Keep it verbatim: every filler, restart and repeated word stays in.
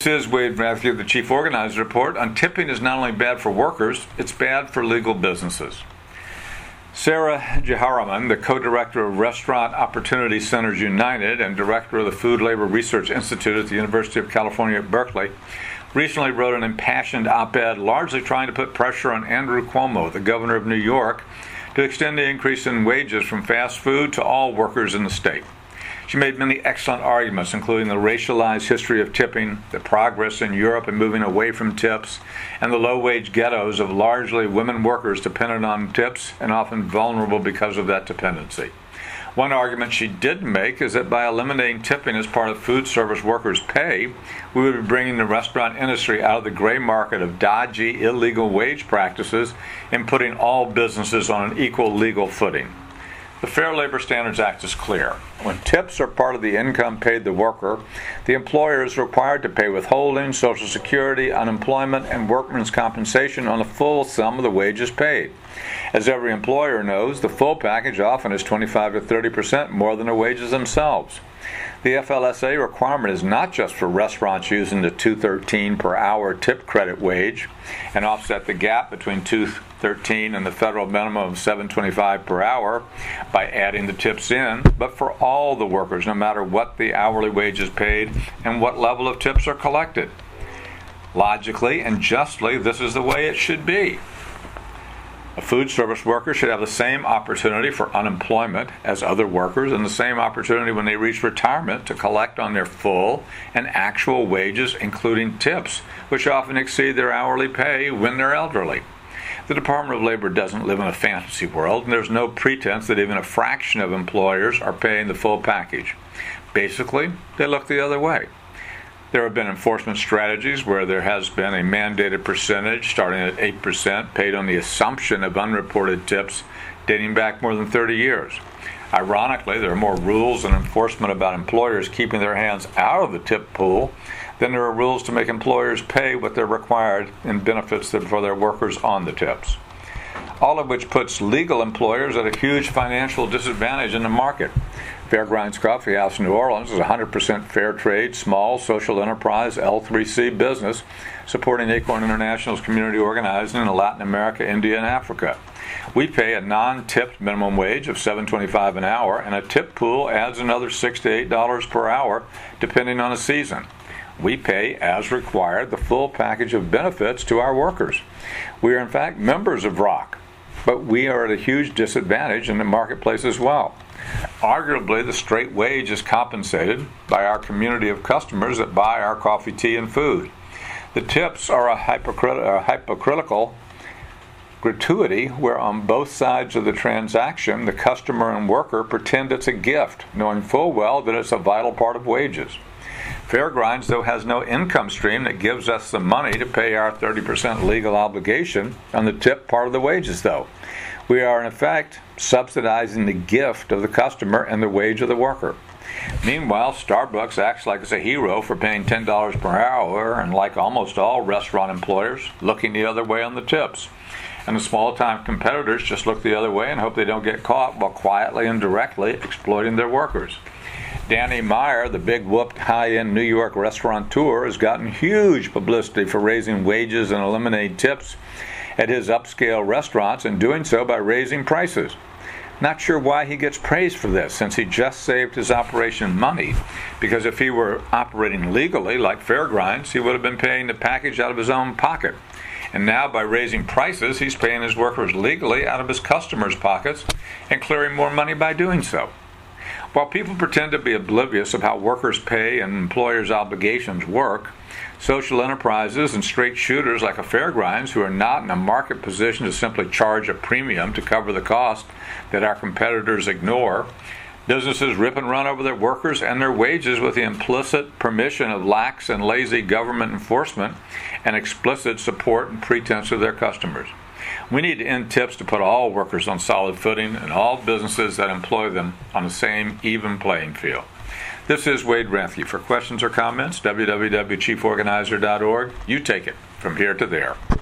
This is Wade Matthew, the Chief Organizer Report on tipping is not only bad for workers, it's bad for legal businesses. Sarah Jaharaman, the co-director of Restaurant Opportunity Centers United and director of the Food Labor Research Institute at the University of California at Berkeley, recently wrote an impassioned op-ed largely trying to put pressure on Andrew Cuomo, the governor of New York, to extend the increase in wages from fast food to all workers in the state. She made many excellent arguments, including the racialized history of tipping, the progress in Europe in moving away from tips, and the low-wage ghettos of largely women workers dependent on tips and often vulnerable because of that dependency. One argument she did make is that by eliminating tipping as part of food service workers' pay, we would be bringing the restaurant industry out of the gray market of dodgy, illegal wage practices and putting all businesses on an equal legal footing. The Fair Labor Standards Act is clear. When tips are part of the income paid the worker, the employer is required to pay withholding, Social Security, unemployment, and workman's compensation on the full sum of the wages paid. As every employer knows, the full package often is twenty-five to thirty percent more than the wages themselves. The F L S A requirement is not just for restaurants using the two thirteen per hour tip credit wage and offset the gap between two thirteen and the federal minimum of seven twenty-five per hour by adding the tips in, but for all the workers, no matter what the hourly wage is paid and what level of tips are collected. Logically and justly, this is the way it should be. A food service worker should have the same opportunity for unemployment as other workers and the same opportunity when they reach retirement to collect on their full and actual wages, including tips, which often exceed their hourly pay when they're elderly. The Department of Labor doesn't live in a fantasy world, and there's no pretense that even a fraction of employers are paying the full package. Basically, they look the other way. There have been enforcement strategies where there has been a mandated percentage, starting at eight percent, paid on the assumption of unreported tips dating back more than thirty years. Ironically, there are more rules and enforcement about employers keeping their hands out of the tip pool than there are rules to make employers pay what they're required in benefits for their workers on the tips. All of which puts legal employers at a huge financial disadvantage in the market. Fairgrinds Coffee House in New Orleans is a one hundred percent fair trade, small, social enterprise, L three C business supporting Acorn International's community organizing in Latin America, India, and Africa. We pay a non-tipped minimum wage of seven twenty-five an hour, and a tip pool adds another six to eight dollars per hour, depending on the season. We pay, as required, the full package of benefits to our workers. We are, in fact, members of R O C, but we are at a huge disadvantage in the marketplace as well. Arguably, the straight wage is compensated by our community of customers that buy our coffee, tea, and food. The tips are a, hypocrit- a hypocritical gratuity where on both sides of the transaction, the customer and worker pretend it's a gift, knowing full well that it's a vital part of wages. Fairgrinds, though, has no income stream that gives us the money to pay our thirty percent legal obligation on the tip part of the wages, though. We are, in effect, subsidizing the gift of the customer and the wage of the worker. Meanwhile, Starbucks acts like it's a hero for paying ten dollars per hour and, like almost all restaurant employers, looking the other way on the tips. And the small-time competitors just look the other way and hope they don't get caught while quietly and directly exploiting their workers. Danny Meyer, the big whooped high-end New York restaurateur, has gotten huge publicity for raising wages and eliminating tips at his upscale restaurants, and doing so by raising prices. Not sure why he gets praised for this, since he just saved his operation money, because if he were operating legally like Fairgrinds, he would have been paying the package out of his own pocket. And now, by raising prices, he's paying his workers legally out of his customers' pockets and clearing more money by doing so. While people pretend to be oblivious of how workers' pay and employers' obligations work, social enterprises and straight shooters like a Fairgrinds, who are not in a market position to simply charge a premium to cover the cost that our competitors ignore, businesses rip and run over their workers and their wages with the implicit permission of lax and lazy government enforcement and explicit support and pretense of their customers. We need to end tips to put all workers on solid footing and all businesses that employ them on the same even playing field. This is Wade Matthew. For questions or comments, w w w dot chief organizer dot org. You take it from here to there.